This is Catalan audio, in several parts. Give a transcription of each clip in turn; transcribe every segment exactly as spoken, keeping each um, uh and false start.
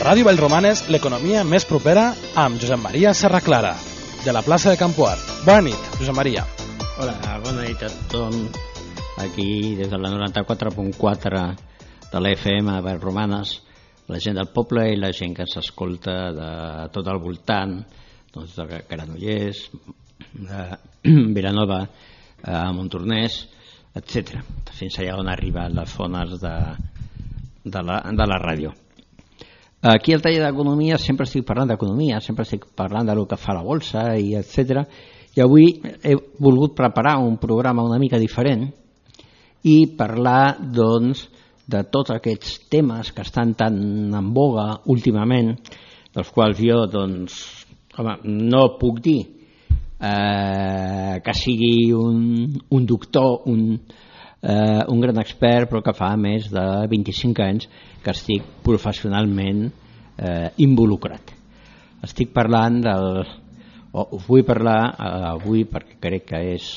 Ràdio Vallromanes, l'economia més propera amb Josep Maria Serraclara, de la plaça de Campoart. Bona nit, Josep Maria. Hola, bona nit a tothom. Aquí, des de la noranta-quatre punt quatre de l'F M a Vallromanes, la gent del poble i la gent que s'escolta de tot el voltant, doncs de Granollers, de Vilanova, a Montornès, etcètera, fins allà on arriben les zones de, de, la, de la ràdio. Aquí al taller d'economia sempre estic parlant d'economia, sempre estic parlant del que fa la bolsa i etcètera. I avui he volgut preparar un programa una mica diferent i parlar doncs de tots aquests temes que estan tan en boga últimament, dels quals jo doncs home, no puc dir eh, que sigui un, un doctor, un, eh, un gran expert, però que fa més de vint-i-cinc anys que estic professionalment eh, involucrat. Estic parlant del... o us vull parlar eh, avui perquè crec que és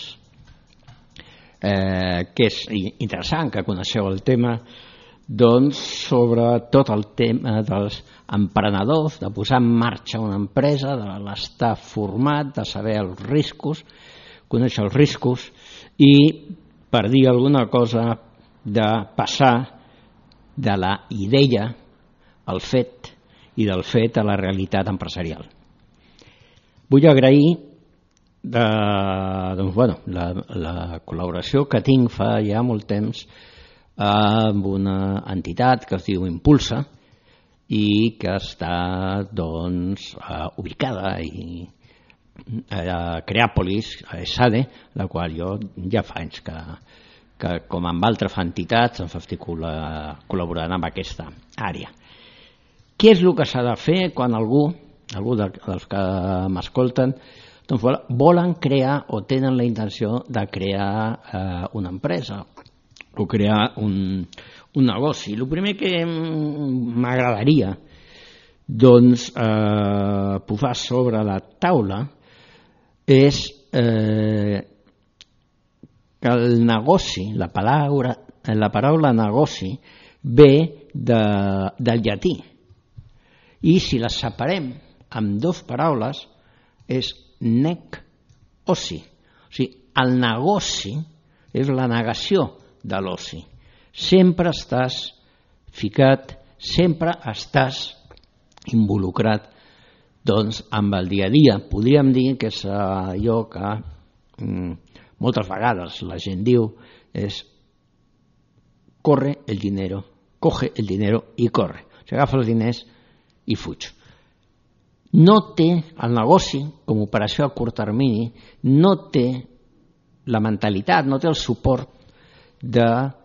eh, que és interessant que coneixeu el tema, doncs sobre tot el tema dels emprenedors, de posar en marxa una empresa, de l'estar format, de saber els riscos, conèixer els riscos i, per dir alguna cosa, de passar de la idea al fet i del fet a la realitat empresarial. Vull agrair de, doncs, bueno, la, la col·laboració que tinc fa ja molt temps amb una entitat que es diu Impulsa i que està doncs, ubicada i a Creàpolis, a ESADE, la qual jo ja fa anys que que com amb altres entitats ens estic col·laborant amb aquesta àrea. Què és el que s'ha de fer quan algú, algú dels que m'escolten, doncs volen crear o tenen la intenció de crear eh, una empresa o crear un, un negoci? El primer que m'agradaria doncs, eh, posar sobre la taula és eh, que el negoci, la paraula, la paraula negoci ve de, del llatí i si les separem amb dues paraules és nec oci, o sigui, el negoci és la negació de l'oci, sempre estàs ficat, sempre estàs involucrat doncs amb el dia a dia. Podríem dir que és allò que mm, moltes vegades la gent diu és corre el dinero, coge el dinero i corre. O sigui, agafa els diners i fuig. No té el negoci, com a operació a curt termini, no té la mentalitat, no té el suport de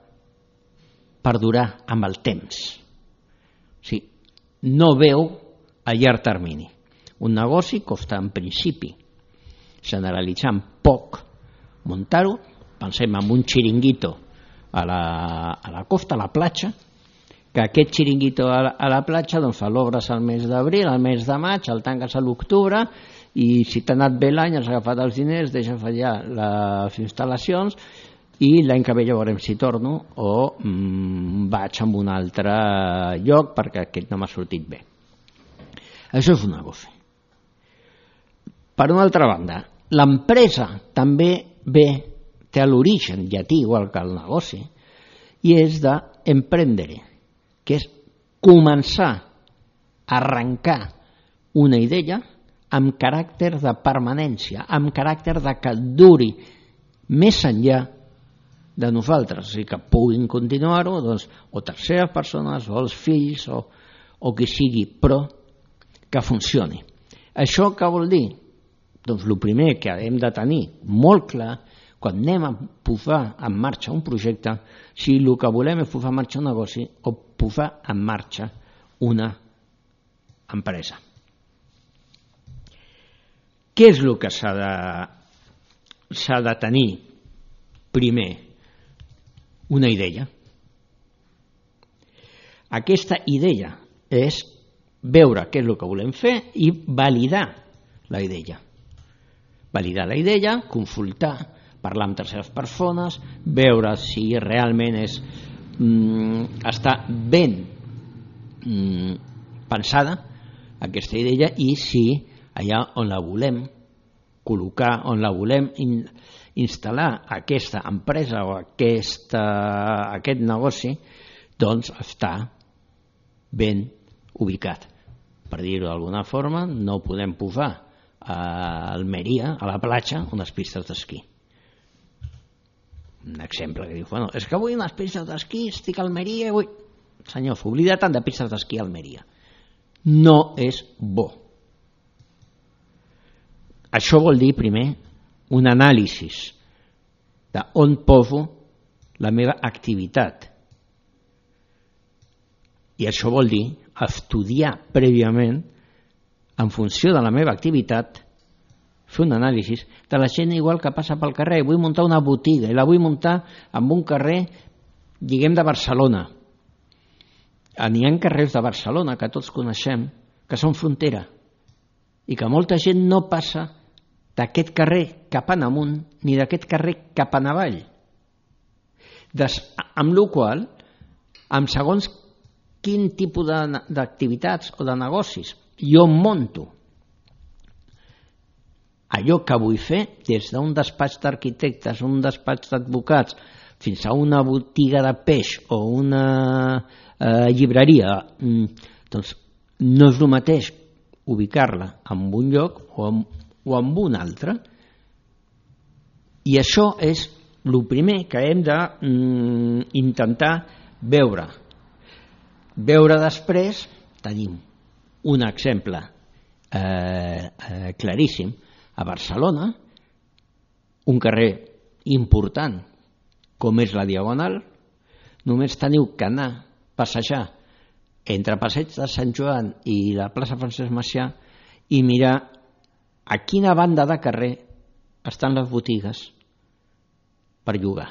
perdurar amb el temps. O sigui, no veu a llarg termini. Un negoci costa en principi, generalitzant poc, muntar-ho, pensem en un xiringuito a la, a la costa, a la platja, que aquest xiringuito a la, a la platja doncs l'obres al mes d'abril, al mes de maig, el tanques a l'octubre i si t'ha anat bé l'any has agafat els diners, deixes fallar les instal·lacions i l'any que ve ja veurem si torno o mm, vaig a un altre lloc perquè aquest no m'ha sortit bé. Això és un negoci. Per una altra banda, l'empresa també bé, té l'origen llatí igual que el negoci i és d'emprendere, que és començar a arrencar una idea amb caràcter de permanència, amb caràcter de que duri més enllà de nosaltres, o sigui que puguin continuar-ho doncs, o terceres persones o els fills o, o qui sigui, però que funcioni. Això què vol dir? Doncs el primer que hem de tenir molt clar quan anem a posar en marxa un projecte, si el que volem és posar en marxa un negoci o posar en marxa una empresa. Què és el que s'ha de, s'ha de tenir primer? Una idea. Aquesta idea és veure què és el que volem fer i validar la idea. Validar la idea, consultar, parlar amb terceres persones, veure si realment és, mm, està ben mm, pensada aquesta idea i si allà on la volem col·locar, on la volem in, instal·lar aquesta empresa o aquesta, aquest negoci, doncs està ben ubicat. Per dir-ho d'alguna forma, no podem posar a Almeria, a la platja, unes pistes d'esquí. Un exemple que diu, bueno, és que vull unes pistes d'esquí, estic a Almeria i vull... Senyor, s'oblida tant de pistes d'esquí a Almeria. No és bo. Això vol dir, primer, un anàlisi d'on poso la meva activitat. I això vol dir estudiar prèviament, en funció de la meva activitat, fer un anàlisi de la gent igual que passa pel carrer. Vull muntar una botiga i la vull muntar en un carrer, diguem, de Barcelona. N'hi ha carrers de Barcelona que tots coneixem, que són frontera, i que molta gent no passa d'aquest carrer cap en amunt ni d'aquest carrer cap en avall. Des, amb la qual cosa, amb segons quin tipus d'activitats o de negocis jo monto allò que vull fer, des d'un despatx d'arquitectes, un despatx d'advocats, fins a una botiga de peix o una eh, llibreria, doncs no és el mateix ubicar-la en un lloc o en, o en un altre. I això és el primer que hem d'intentar veure. Veure després, tenim un exemple eh, eh, claríssim, a Barcelona, un carrer important com és la Diagonal, només teniu que anar a passejar entre Passeig de Sant Joan i la plaça Francesc Macià i mirar a quina banda de carrer estan les botigues per llogar,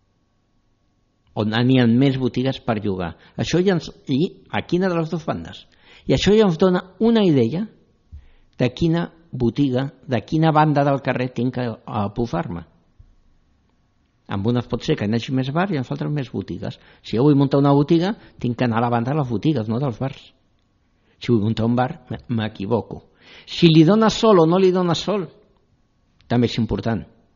on n'hi ha més botigues per llogar. Això ja ens, i a quina de les dues bandes? I això ja ens dona una idea de quina botiga, de quina banda del carrer tinc que apufar-me. Amb unes pot ser que n'hi hagi més bar i en altres més botigues. Si jo vull muntar una botiga, tinc que anar a la banda de les botigues, no dels bars. Si vull muntar un bar, m'equivoco. Si li dona sol o no li dona sol, també és important.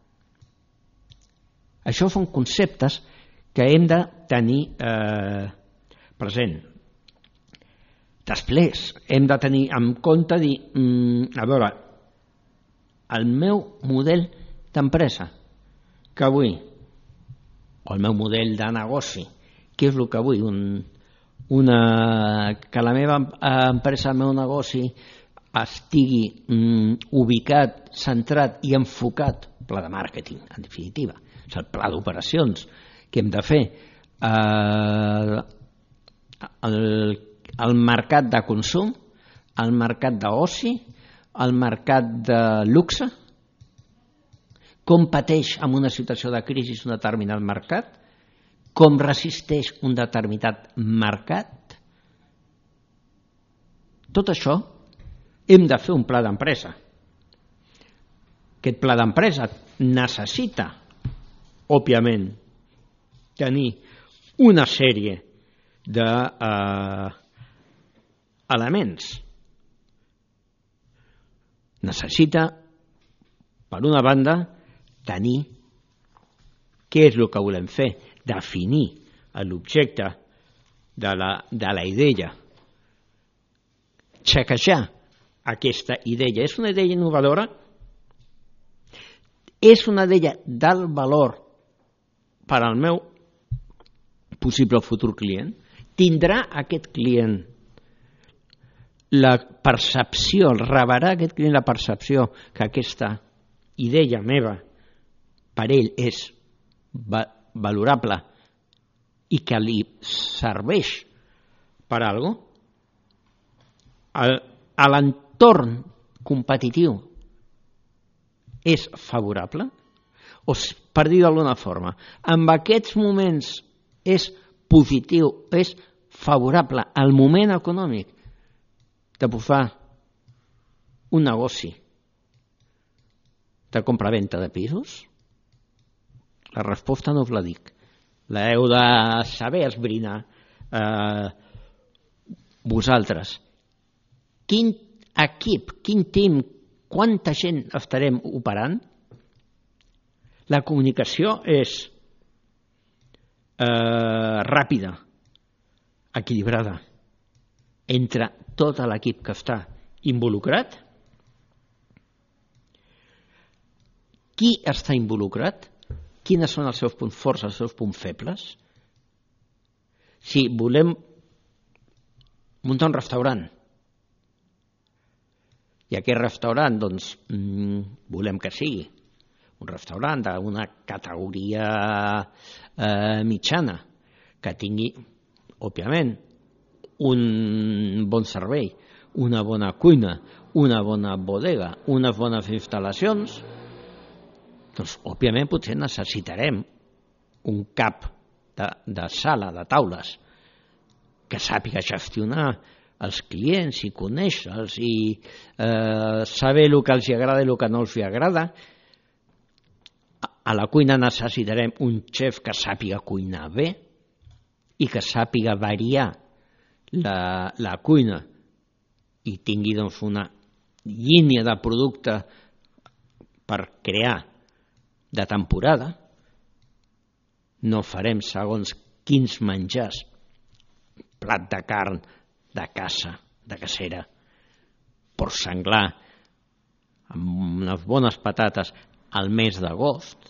Això són conceptes que hem de tenir eh, present. Després hem de tenir en compte dir, mm, a veure, el meu model d'empresa que vull, o el meu model de negoci, què és el que vull? Un, una, que la meva empresa, el meu negoci estigui mm, ubicat, centrat i enfocat, pla de màrqueting, en definitiva, és el pla d'operacions que hem de fer, eh, el, el mercat de consum, el mercat d'oci, el mercat de luxe, com pateix en una situació de crisi un determinat mercat, com resisteix un determinat mercat. Tot això hem de fer un pla d'empresa. Aquest pla d'empresa necessita, òbviament, tenir una sèrie d'elements. Eh, necessita, per una banda, tenir què és el que volem fer, definir l'objecte de la, de la idea, xequejar aquesta idea. És una idea innovadora? És una idea d'alt valor per al meu possible futur client? Tindrà aquest client la percepció, rebrà aquest client la percepció que aquesta idea meva per ell és valorable i que li serveix per a alguna cosa? A l'entorn competitiu és favorable? O, per dir d'alguna forma, en aquests moments és positiu, és favorable al moment econòmic de posar un negoci de compra-venta de pisos? La resposta no us la dic. L'heu de saber esbrinar eh, vosaltres. quin equip, quin team, quanta gent estarem operant? La comunicació és eh, ràpida, equilibrada, entre tot l'equip que està involucrat. Qui està involucrat? Quines són els seus punts forts, els seus punts febles? Si volem muntar un restaurant i aquest restaurant, doncs, volem que sigui un restaurant d'una categoria eh, mitjana, que tingui, òbviament, un bon servei, una bona cuina, una bona bodega, unes bones instal·lacions, doncs, òbviament, potser necessitarem un cap de, de sala, de taules, que sàpiga gestionar els clients i conèixer-los i eh, saber el que els agrada i el que no els agrada. A la cuina necessitarem un xef que sàpiga cuinar bé i que sàpiga variar la, la cuina i tingui doncs, una línia de producte per crear de temporada. No farem segons quins menjars, plat de carn de caça, de cacera, porc senglar, amb unes bones patates al mes d'agost.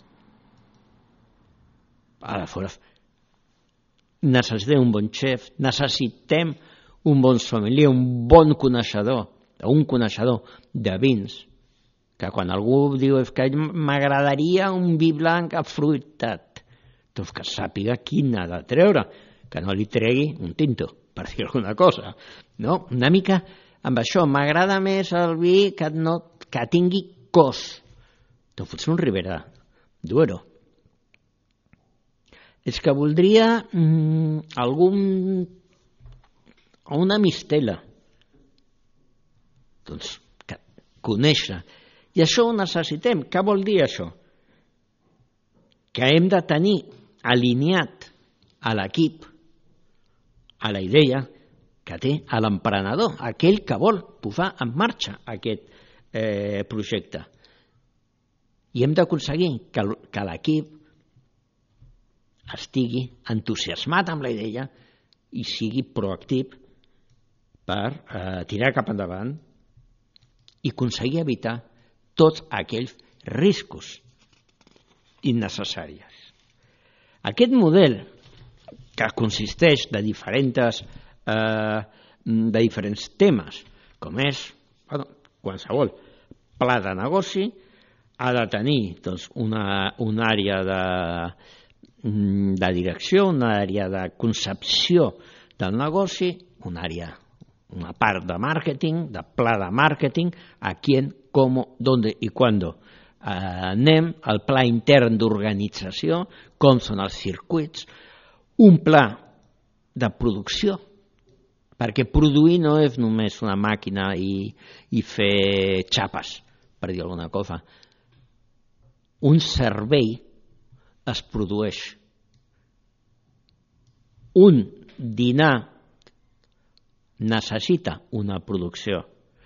Ara fora. Necessitem un bon xef, necessitem un bon sommelier, un bon coneixedor, un coneixedor de vins, que quan algú diu que m'agradaria un vi blanc afruitat, doncs que sàpiga quin ha de treure, que no li tregui un tinto, per dir alguna cosa. No? Una mica amb això, m'agrada més el vi que, no, que tingui cos. Doncs potser un Ribera Duero. És que voldria mm, algun... una mistela. Doncs que conèixer. I això ho necessitem. Què vol dir això? Que hem de tenir alineat a l'equip, a la idea que té l'emprenedor, aquell que vol posar en marxa aquest eh, projecte. I hem d'aconseguir que, que l'equip estigui entusiasmat amb la idea i sigui proactiu per eh, tirar cap endavant i aconseguir evitar tots aquells riscos innecessaris. Aquest model, que consisteix de diferents, eh, de diferents temes, com és bueno, qualsevol pla de negoci, ha de tenir doncs, una, una àrea de, de direcció, una àrea de concepció del negoci, una àrea, una part de màrqueting, de pla de màrqueting, a quién, cómo, dónde i cuándo eh, anem, el pla intern d'organització, com són els circuits, un pla de producció, perquè produir no és només una màquina i, i fer xapes, per dir alguna cosa. Un servei es produeix. Un dinar necessita una producció.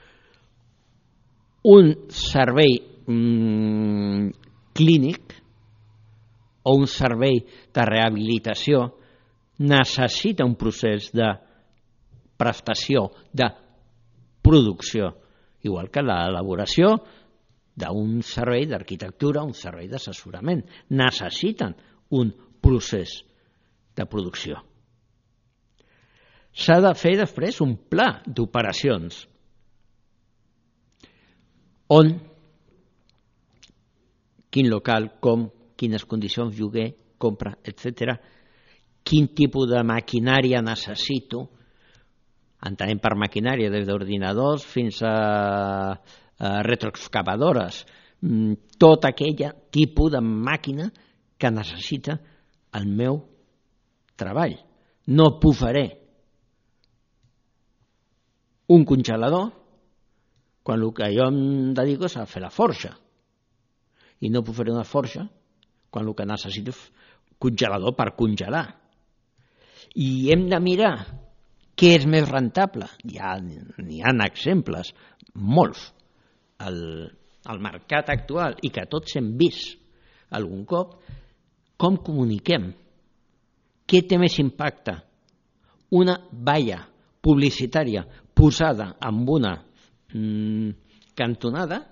Un servei mm, clínic o un servei de rehabilitació necessita un procés de prestació, de producció, igual que l'elaboració d'un servei d'arquitectura, un servei d'assessorament. Necessiten un procés de producció. S'ha de fer després un pla d'operacions on, quin local, com, quines condicions, lloguer, compra, etcètera, quin tipus de maquinària necessito, entenem per maquinària des d'ordinadors fins a, a retroexcavadores, tot aquell tipus de màquina que necessita el meu treball. No puc fer un congelador quan el que jo em dedico és a fer la forja. I no puc fer una forja quan el que necessito és congelador per congelar. I hem de mirar Què és més rentable? Hi ha, hi ha exemples, molts, al, al mercat actual i que tots hem vist algun cop. Com comuniquem? Què té més impacte? Una valla publicitària posada en una mm, cantonada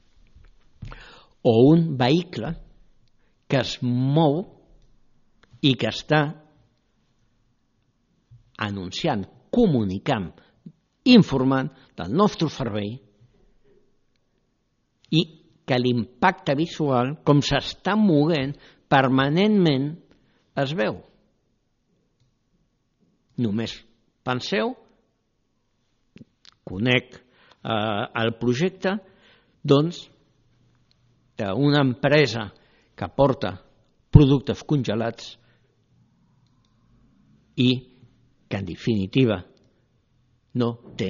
o un vehicle que es mou i que està anunciant, comunicant, informant del nostre servei i que l'impacte visual, com s'està movent permanentment, es veu. Només penseu, conec eh, el projecte, doncs, d'una empresa que porta productes congelats i que en definitiva no té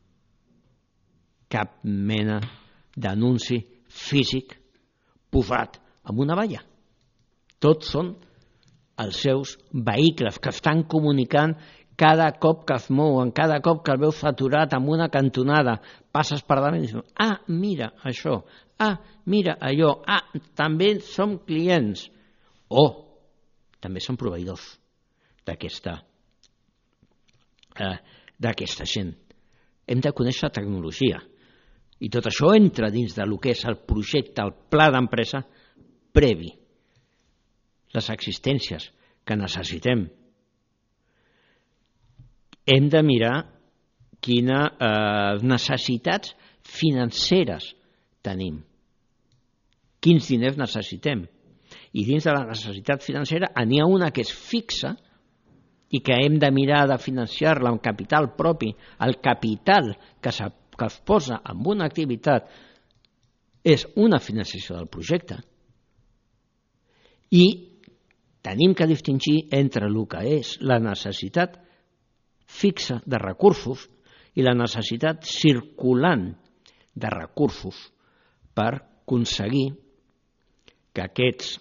cap mena d'anunci físic posat en una valla. Tots són els seus vehicles que estan comunicant cada cop que es mouen, cada cop que el veus saturat en una cantonada, passes per davant i dius, ah, mira això, ah, mira allò, ah, també som clients, o també som proveïdors d'aquesta eh, d'aquesta gent. Hem de conèixer la tecnologia i tot això entra dins del que és el projecte, el pla d'empresa previ, les existències que necessitem. Hem de mirar quines eh, necessitats financeres tenim, quins diners necessitem. I dins de la necessitat financera n'hi ha una que és fixa i que hem de mirar de financiar-la amb capital propi. El capital que, que es posa en una activitat és una financiació del projecte. I tenim que distingir entre el que és la necessitat fixa de recursos i la necessitat circulant de recursos per aconseguir que aquests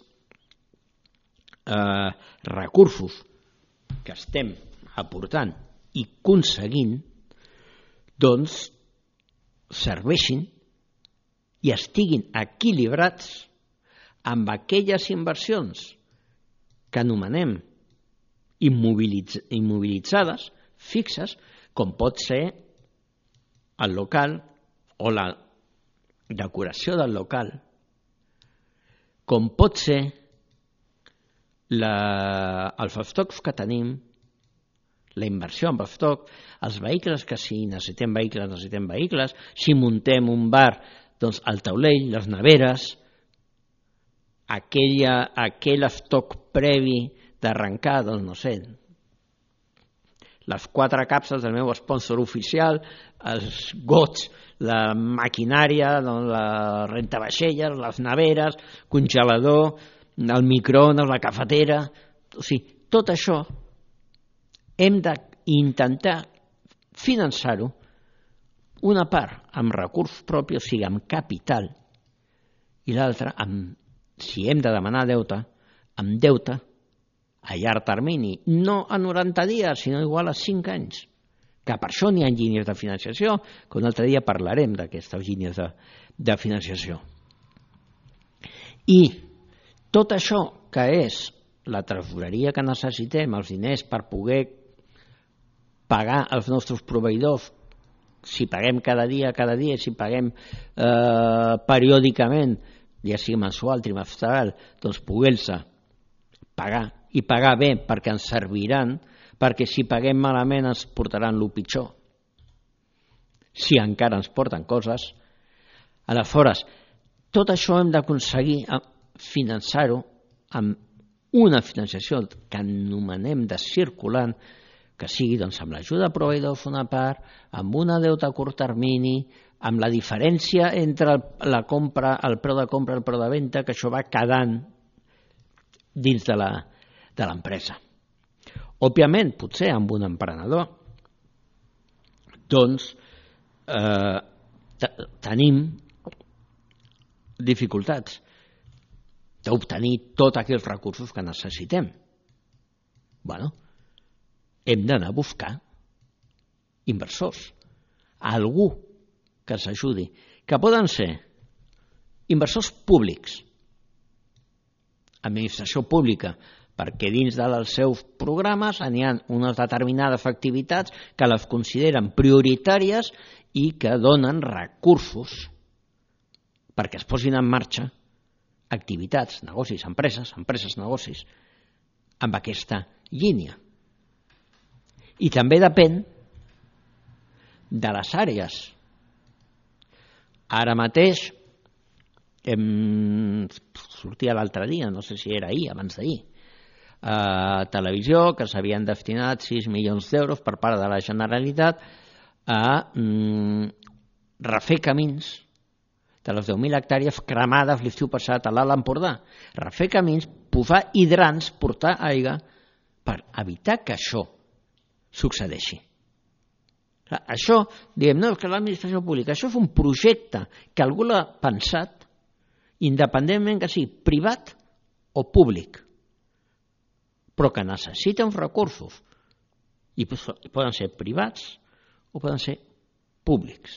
eh, recursos que estem aportant i aconseguint doncs serveixin i estiguin equilibrats amb aquelles inversions que anomenem immobilitz immobilitzades, fixes, com pot ser el local o la decoració del local, com pot ser la, els estocs que tenim, la inversió en estoc, els vehicles que si necessitem vehicles, necessitem vehicles, si muntem un bar, doncs el taulell, les neveres, aquella, aquell estoc previ d'arrencar, doncs no sé, les quatre capses del meu sponsor oficial, els gots, la maquinària, doncs la rentavaixelles, les neveres, congelador, el microones, la cafetera, o sigui, tot això hem d'intentar finançar-ho, una part amb recurs propi, o sigui, amb capital, i l'altra, si hem de demanar deute, amb deute a llarg termini, no a noranta dies, sinó igual a cinc anys, que per això n'hi ha línies de financiació, que un altre dia parlarem d'aquestes línies de, de financiació. I tot això que és la tresoreria que necessitem, els diners per poder pagar els nostres proveïdors, si paguem cada dia, cada dia, si paguem eh, periòdicament, ja sigui mensual, trimestral, doncs poder-se pagar i pagar bé perquè ens serviran, perquè si paguem malament ens portaran el pitjor, si encara ens porten coses. Aleshores, tot això hem d'aconseguir finançar-ho amb una financiació que anomenem de circulant, que sigui doncs, amb l'ajuda de proveïdors una part, amb una deute a curt termini, amb la diferència entre la compra, el preu de compra i el preu de venda, que això va quedant dins de la de l'empresa. Òbviament, potser amb un emprenedor, doncs eh, tenim dificultats d'obtenir tots aquells recursos que necessitem. Bueno, hem d'anar a buscar inversors, algú que els ajudi, que poden ser inversors públics, administració pública, perquè dins dels seus programes n'hi ha unes determinades activitats que les consideren prioritàries i que donen recursos perquè es posin en marxa activitats, negocis, empreses, empreses, negocis, amb aquesta línia. I també depèn de les àrees. Ara mateix, em sortia l'altre dia, no sé si era ahir, abans d'ahir, a televisió, que s'havien destinat sis milions d'euros per part de la Generalitat a mm, refer camins de les deu mil hectàrees cremades l'estiu passat a l'Alt Empordà. Refer camins, posar hidrants, portar aigua, per evitar que això succeeixi. Això, diguem, no, és que l'administració pública, això és un projecte que algú l'ha pensat, independentment que sigui privat o públic, però que necessita uns recursos, i poden ser privats o poden ser públics.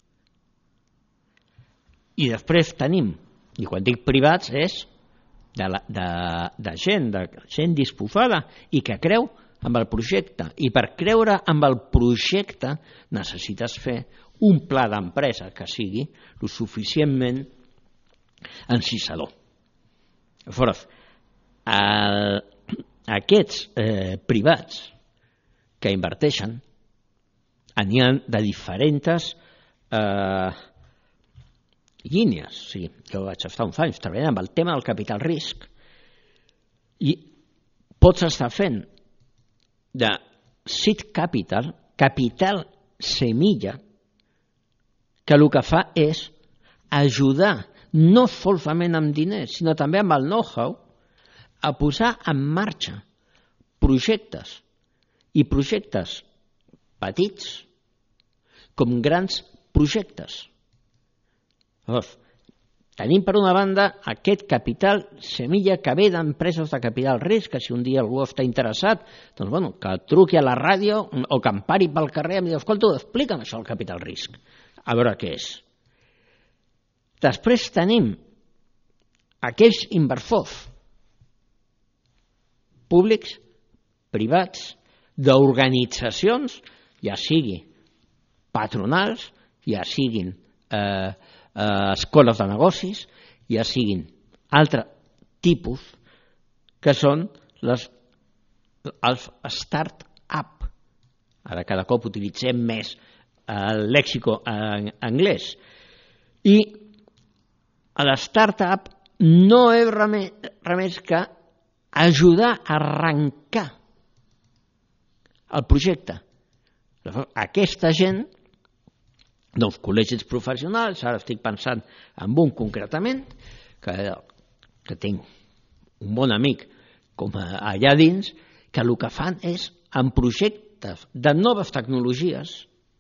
I després tenim, i quan dic privats és de, la, de, de gent, de gent disposada i que creu amb el projecte. I per creure amb el projecte necessites fer un pla d'empresa que sigui lo suficientment encisador. Llavors, el, aquests eh, privats que inverteixen n'hi ha de diferents eh, línies. O sigui, jo vaig estar uns anys treballant amb el tema del capital risc i pots estar fent de seed capital, capital semilla, que el que fa és ajudar, no solament amb diners, sinó també amb el know-how, a posar en marxa projectes, i projectes petits com grans projectes. Llavors, tenim per una banda aquest capital semilla que ve d'empreses de capital risc, que si un dia algú està interessat, doncs bueno, que truqui a la ràdio o que em pari pel carrer i em digui, escolta, explica'm això, el capital risc, a veure què és. Després tenim aquells inversors públics, privats, d'organitzacions, ja sigui patronals, ja siguin eh, eh, escoles de negocis, ja siguin altre tipus, que són les, els start-up. Ara cada cop utilitzem més el lèxico en anglès. I l'start-up no és res més que ajudar a arrencar el projecte. Aquesta gent dels col·legis professionals, ara estic pensant en un concretament, que, que tinc un bon amic com allà dins, que el que fan és en projectes de noves tecnologies,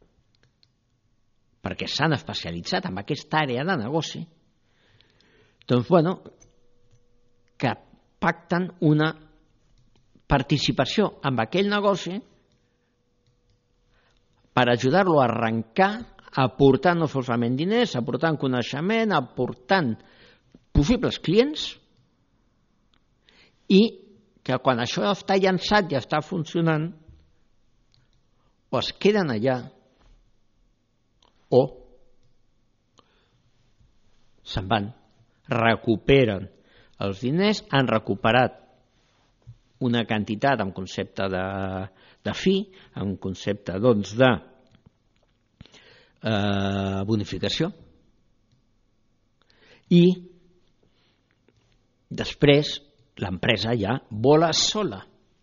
perquè s'han especialitzat en aquesta àrea de negoci, doncs, bueno, que pacten una participació en aquell negoci per ajudar-lo a arrencar, aportant no solament diners, aportant coneixement, aportant possibles clients, i que quan això està llançat i està funcionant, o es queden allà o se'n van, recuperen els diners, han recuperat una quantitat en concepte de, de fi, en concepte doncs, de eh, bonificació, i després l'empresa ja vola sola.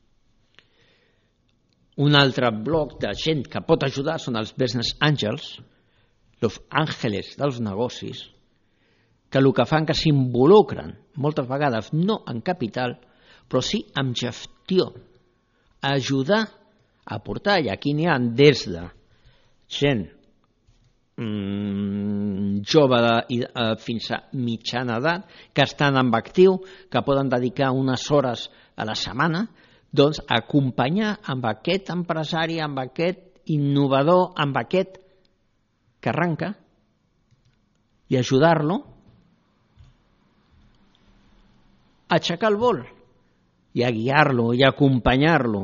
Un altre bloc de gent que pot ajudar són els business angels, els àngeles dels negocis, que el que fan que s'involucren moltes vegades no en capital, però sí en gestió, a ajudar a aportar, i aquí n'hi ha des de gent mmm, jove de, uh, fins a mitjana edat, que estan en actiu, que poden dedicar unes hores a la setmana, doncs acompanyar amb aquest empresari, amb aquest innovador amb aquest que arranca i ajudar-lo a aixecar el vol i a guiar-lo i a acompanyar-lo.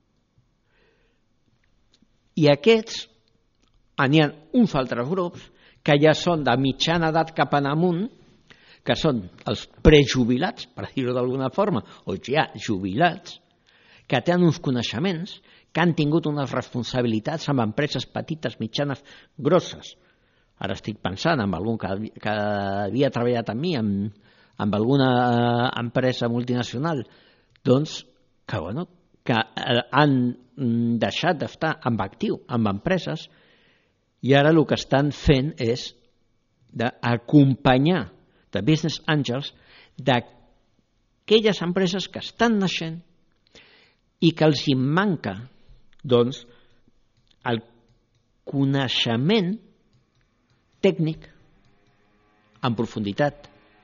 I aquests, n'hi ha uns altres grups que ja són de mitjana edat cap en amunt, que són els prejubilats, per dir-ho d'alguna forma, o ja jubilats, que tenen uns coneixements, que han tingut unes responsabilitats amb empreses petites, mitjanes, grosses. Ara estic pensant en algun que, que havia treballat amb mi, amb, amb alguna empresa multinacional, doncs que, bueno, que han deixat d'estar amb actiu, amb empreses, i ara el que estan fent és d'acompanyar de business angels d'aquelles empreses que estan naixent i que els hi manca, doncs, el coneixement tècnic en profunditat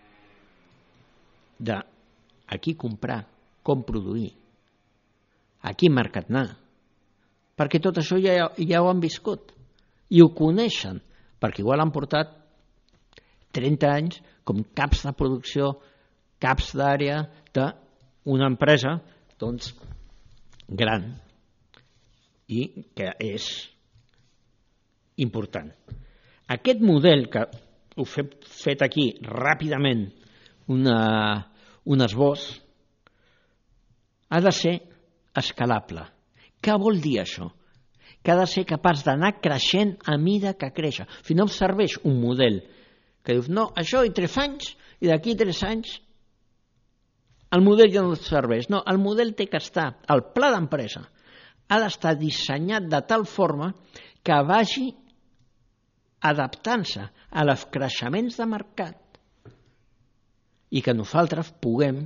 de a qui comprar, com produir, a quin mercat anar, perquè tot això ja, ja ho han viscut i ho coneixen, perquè igual han portat trenta anys com caps de producció, caps d'àrea d'una empresa doncs, gran i que és important. Aquest model que ho he fet aquí ràpidament, una, un esbós, ha de ser escalable. Què vol dir això? Que ha de ser capaç d'anar creixent a mida que creix. Si no serveix un model que dius, no, això i tres anys, i d'aquí tres anys el model ja no serveix. No, el model té que estar, el pla d'empresa ha d'estar dissenyat de tal forma que vagi adaptant-se a els creixements de mercat i que nosaltres puguem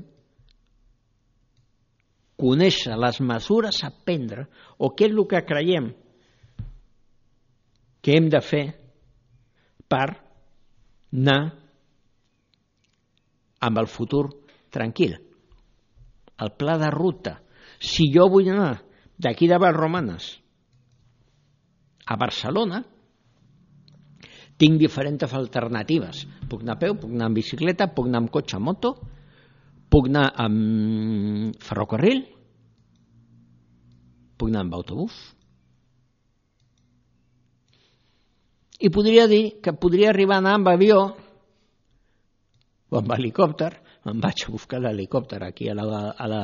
conèixer les mesures a prendre o què és el que creiem que hem de fer per anar amb el futur tranquil. El pla de ruta. Si jo vull anar d'aquí de Vallromanes a Barcelona, tinc diferents alternatives. Puc anar a peu, puc anar amb bicicleta, puc anar amb cotxe, moto, puc anar amb ferrocarril, puc anar amb autobús. I podria dir que podria arribar a anar amb avió o amb helicòpter. Em vaig a buscar l'helicòpter aquí a la... A la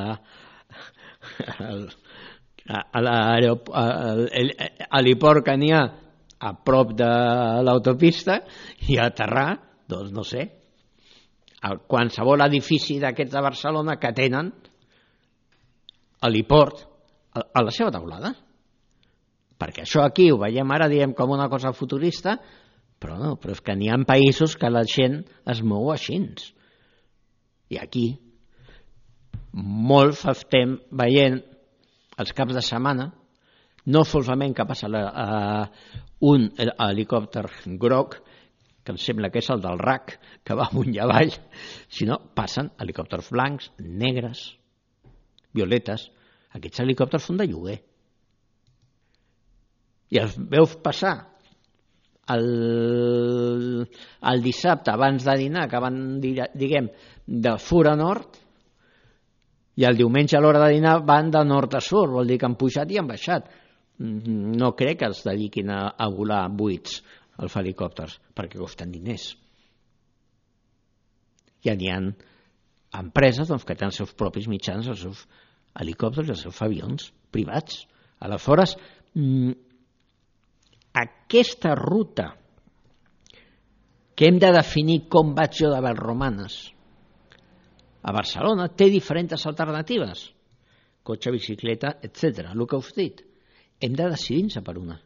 a l'heliport que n'hi ha a prop de l'autopista i aterrar, doncs no sé, a qualsevol edifici d'aquests de Barcelona que tenen heliport a la seva taulada. Perquè això aquí ho veiem ara, diem com una cosa futurista, però no, però és que n'hi ha països que la gent es mou així. I aquí molts estem veient els caps de setmana, no solament que passa un helicòpter groc, que em sembla que és el del R A C, que va amunt i avall, sinó passen helicòpters blancs, negres, violetes. Aquests helicòpters són de lloguer. I els veus passar el, el dissabte abans de dinar, que van, diguem, de sud a nord, i el diumenge a l'hora de dinar van de nord a sud, vol dir que han pujat i han baixat. No crec que els dediquin a, a volar buits els helicòpters, perquè costen diners. Ja n'hi ha empreses doncs, que tenen els seus propis mitjans, els seus helicòpters i els seus avions privats. Aleshores, aquesta ruta que hem de definir com vaig jo de Vallromanes a Barcelona té diferents alternatives, cotxe, bicicleta, etcètera. El que us he dit, hem de decidir-nos per una.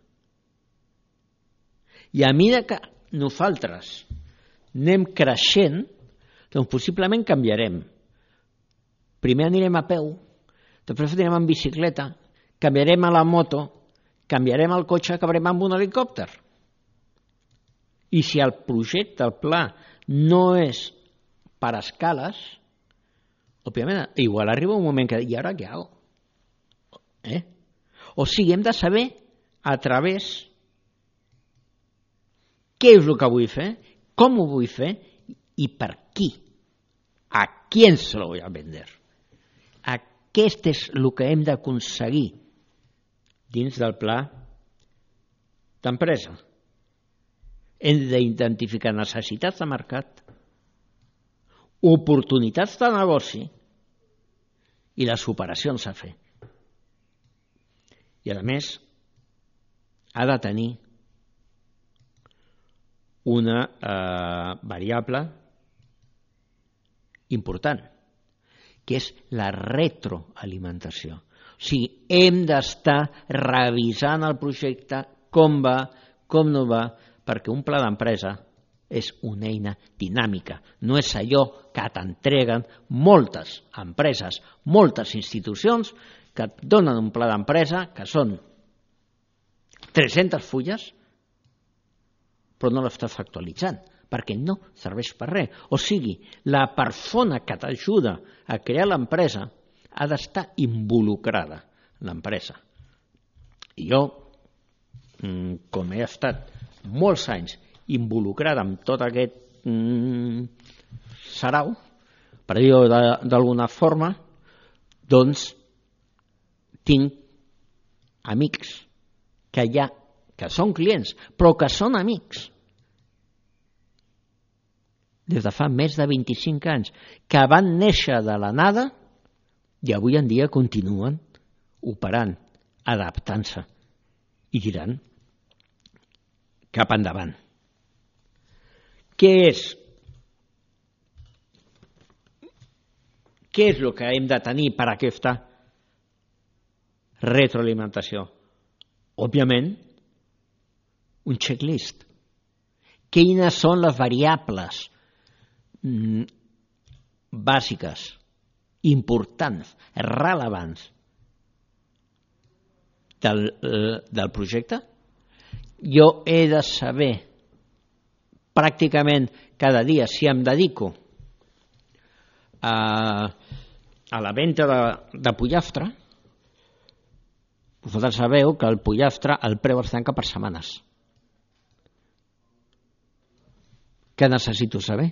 I a mesura que nosaltres anem creixent, doncs possiblement canviarem. Primer anirem a peu, després anirem amb bicicleta, canviarem a la moto, canviarem el cotxe, acabarem amb un helicòpter. I si el projecte, el pla, no és per escales, òbviament, igual arriba un moment que... I ara què hago? Eh? O sigui, hem de saber a través què és el que vull fer, com ho vull fer i per qui. A quién se lo voy a vender. Aquest és el que hem d'aconseguir dins del pla d'empresa. Hem d'identificar necessitats de mercat, oportunitats de negoci i les operacions a fer. I a més, ha de tenir una eh, variable important, que és la retroalimentació. O sigui, hem d'estar revisant el projecte, com va, com no va, perquè un pla d'empresa és una eina dinàmica. No és allò que t'entreguen moltes empreses, moltes institucions que et donen un pla d'empresa que són tres-centes fulles, però no l'estàs actualitzant, perquè no serveix per res. O sigui, la persona que t'ajuda a crear l'empresa ha d'estar involucrada en l'empresa. I jo, com he estat molts anys involucrada en tot aquest mm, sarau, per dir-ho d'alguna forma, doncs tinc amics que hi ha, que són clients, però que són amics des de fa més de vint-i-cinc anys, que van néixer de la nada i avui en dia continuen operant, adaptant-se i tirant cap endavant. Què és? Què és el que hem de tenir per a aquesta retroalimentació? Òbviament, un checklist. Quines són les variables mm, bàsiques, importants, rellevants del, del projecte? Jo he de saber pràcticament cada dia si em dedico a, a la venda de, de pollastre. Vosaltres sabeu que el pollastre, el preu es tanca per setmanes. Què necessito saber?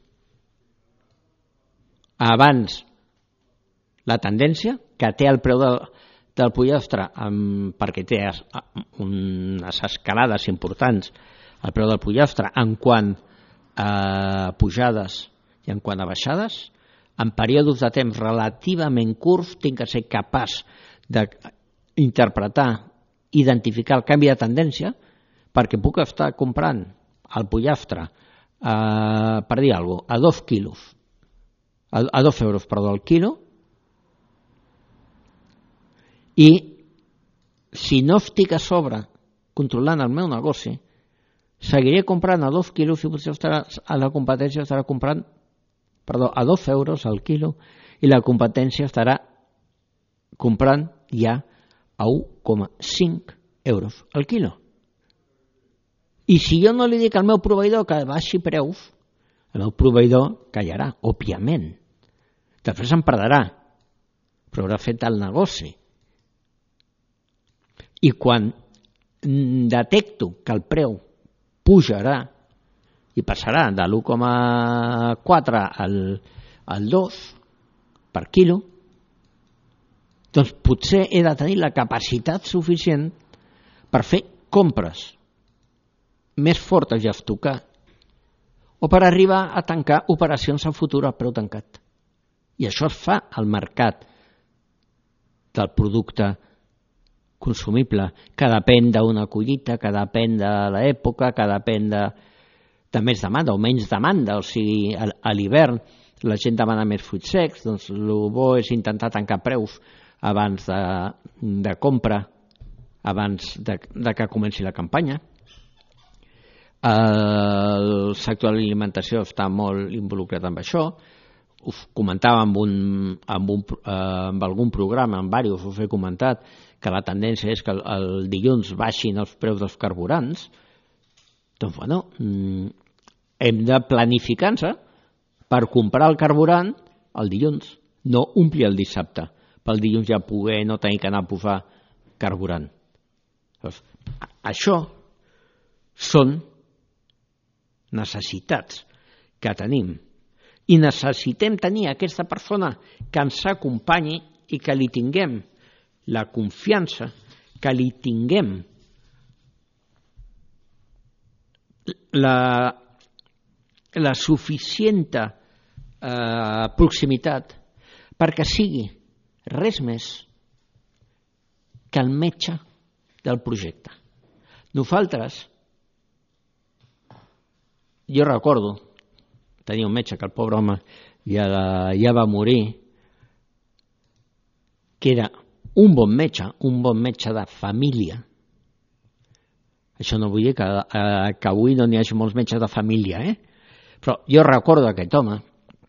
Abans, la tendència que té el preu del, del pollastre, um, perquè té unes escalades importants, el preu del pollastre en quant a pujades i en quant a baixades, en períodes de temps relativament curts tinc que ser capaç d'interpretar, identificar el canvi de tendència, perquè puc estar comprant el pollastre Uh, per dir alguna cosa, a dos quilos, a, a dos euros, perdó, al quilo, i si no estic a sobre controlant el meu negoci, seguiré comprant a dos quilos i potser estarà, a la competència estarà comprant perdó, a dos euros al quilo i la competència estarà comprant ja a un coma cinc euros al quilo. I si jo no li dic al meu proveïdor que baixi preus, el meu proveïdor callarà, òbviament. Després em perdrà, però haurà fet el negoci. I quan detecto que el preu pujarà i passarà de l'u coma quatre al, al dos per quilo, doncs potser he de tenir la capacitat suficient per fer compres més fortes i estocar, o per arribar a tancar operacions en futur a preu tancat. I això es fa al mercat del producte consumible, que depèn d'una collita, que depèn de l'època, que depèn de, de més demanda o menys demanda. O sigui, a, a l'hivern la gent demana més fruits secs, doncs el bo és intentar tancar preus abans de, de compra, abans de, de que comenci la campanya. El sector de l'alimentació està molt involucrat amb això. Us comentava amb, un, amb, un, eh, amb algun programa, amb diversos us he comentat que la tendència és que el, el dilluns baixin els preus dels carburants. Doncs, bueno, hem de planificar-nos per comprar el carburant el dilluns, no omplir el dissabte, pel dilluns ja poder no tenir que anar a posar carburant. Això són necessitats que tenim i necessitem tenir aquesta persona que ens acompanyi i que li tinguem la confiança, que li tinguem la, la suficient eh, proximitat perquè sigui res més que el metge del projecte. Nosaltres, jo recordo, tenia un metge que el pobre home ja, ja va morir, que era un bon metge, un bon metge de família. Això no vull dir que, eh, que avui no n'hi hagi molts metges de família, eh? Però jo recordo aquest home,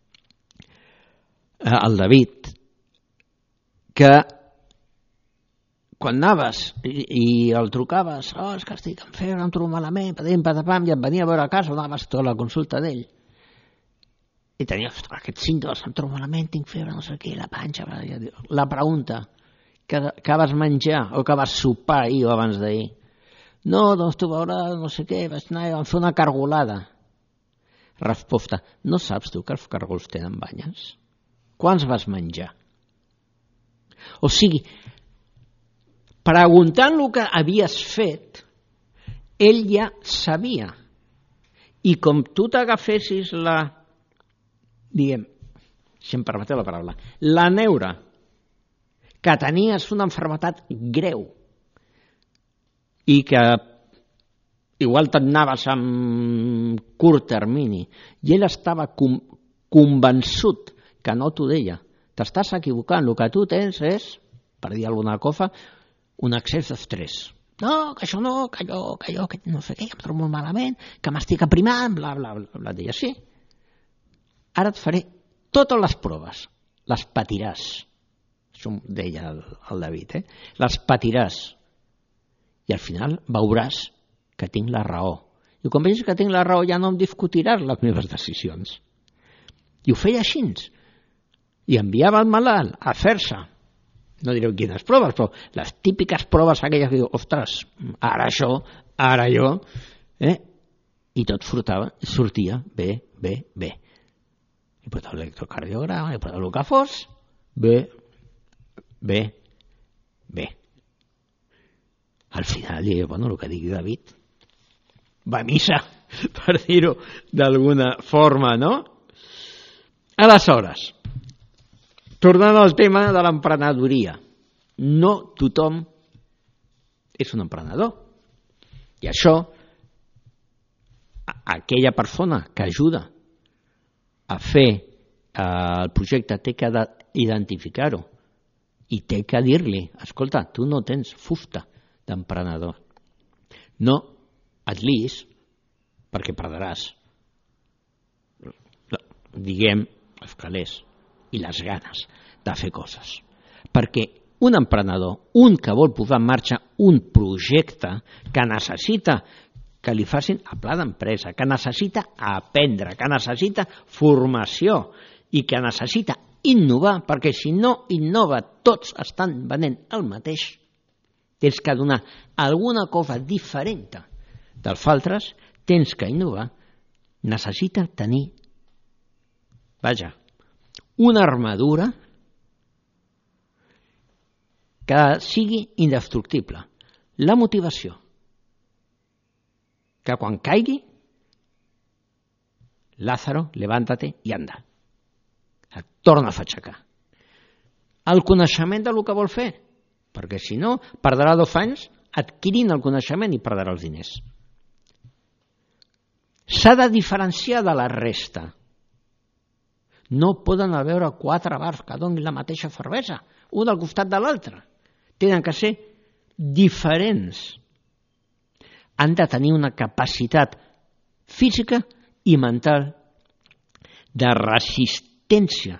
eh, el David, que quan anaves i, i el trucaves, oh, és que estic en febre, em trobo malament, patim, patapam, i et venia a veure a casa, anaves tota la consulta d'ell. I tenia aquests símptomes, em trobo malament, tinc febre, no sé què, la panxa. La pregunta, que, que vas menjar o que vas sopar ahir o abans d'ahir? No, doncs tu veuràs, no sé què, vaig anar i vam fer una cargolada. Resposta, no saps tu que els cargols tenen banyes? Quants vas menjar? O sigui, preguntant el que havies fet, ell ja sabia. I com tu t'agafessis la, diguem, si em permeteu la paraula, la neura, que tenies una malaltia greu i que igual t'anaves amb curt termini i ell estava com, convençut que no t'ho deia, t'estàs equivocant, el que tu tens és, per dir alguna cosa, un excés d'estrès. No, que això no, que allò, que allò, que no sé què, que em trobo molt malament, que m'estic aprimant, bla, bla, bla, bla. Deia, sí, ara et faré totes les proves, les patiràs. Això deia el, el David, eh? Les patiràs. I al final veuràs que tinc la raó. I quan vegis que tinc la raó ja no em discutiràs les meves decisions. I ho feia així. I enviava el malalt a fer-se, no direu quines proves, però les típiques proves aquelles que diu, ostres, ara això, ara jo, eh? I tot sortava, sortia bé, bé, bé. I portava l'electrocardiograma, i portava el que fos, bé, bé, bé. Al final, diu, bueno, el que digui David, va a missa, per dir-ho d'alguna forma, no? Aleshores, tornant al tema de l'emprenedoria, no tothom és un emprenedor. I això, aquella persona que ajuda a fer el projecte té que identificar-ho i té que dir-li, escolta, tu no tens fusta d'emprenedor. No et liis perquè perdràs, diguem, els calés i les ganes de fer coses. Perquè un emprenedor, un que vol posar en marxa un projecte que necessita que li facin a pla d'empresa, que necessita aprendre, que necessita formació i que necessita innovar, perquè si no innova tots estan venent el mateix, tens que donar alguna cosa diferent dels altres, tens que innovar, necessita tenir, vaja, una armadura que sigui indestructible. La motivació. Que quan caigui, Lázaro, levántate i anda. Et torna a aixecar. El coneixement del que vol fer, perquè si no, perdrà dos anys adquirint el coneixement i perdrà els diners. S'ha de diferenciar de la resta. No poden haver quatre bars que donin la mateixa cervesa, un al costat de l'altre. Tenen que ser diferents. Han de tenir una capacitat física i mental de resistència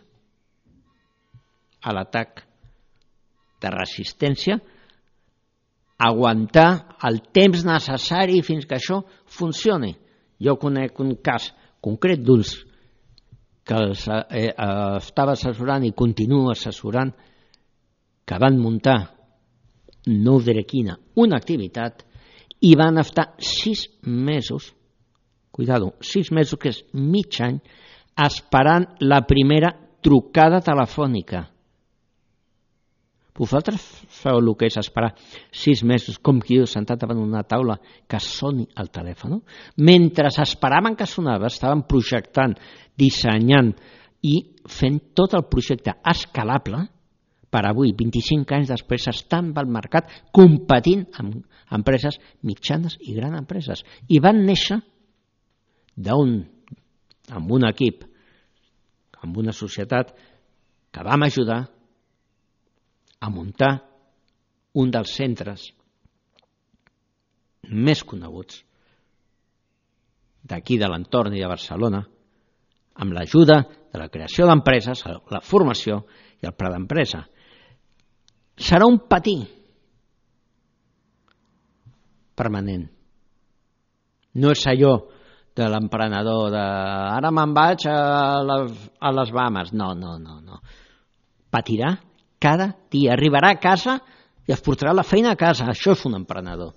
a l'atac, de resistència, aguantar el temps necessari fins que això funcioni. Jo conec un cas concret d'uns que els, eh, estava assessorant i continuo assessorant, que van muntar no ho diré quina, una activitat, i van estar sis mesos, cuidado, sis mesos, que és mig any, esperant la primera trucada telefònica. Vosaltres sabeu el que és esperar sis mesos, com qui diu, sentat davant una taula, que soni el telèfon? Mentre esperaven que sonava, estaven projectant, dissenyant i fent tot el projecte escalable per avui, vint-i-cinc anys després, estan al mercat competint amb empreses mitjanes i grans empreses. I van néixer d'un, amb un equip, amb una societat que vam ajudar a muntar un dels centres més coneguts d'aquí de l'entorn i de Barcelona, amb l'ajuda de la creació d'empreses, la formació i el pla d'empresa. Serà un patí permanent. No és allò de l'emprenedor de ara me'n vaig a, la, a les Bahamas. No, no, no, no. Patirà cada dia, arribarà a casa i es portarà la feina a casa. Això és un emprenedor.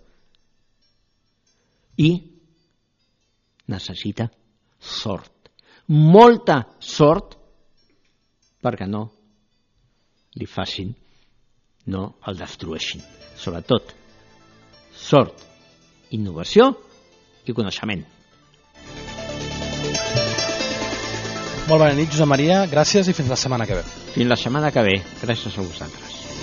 I necessita sort. Molta sort perquè no li facin, no el destrueixin. Sobretot, sort, innovació i coneixement. Molt bona nit, Josep Maria. Gràcies i fins la setmana que ve. Fins la setmana que ve. Gràcies a vosaltres.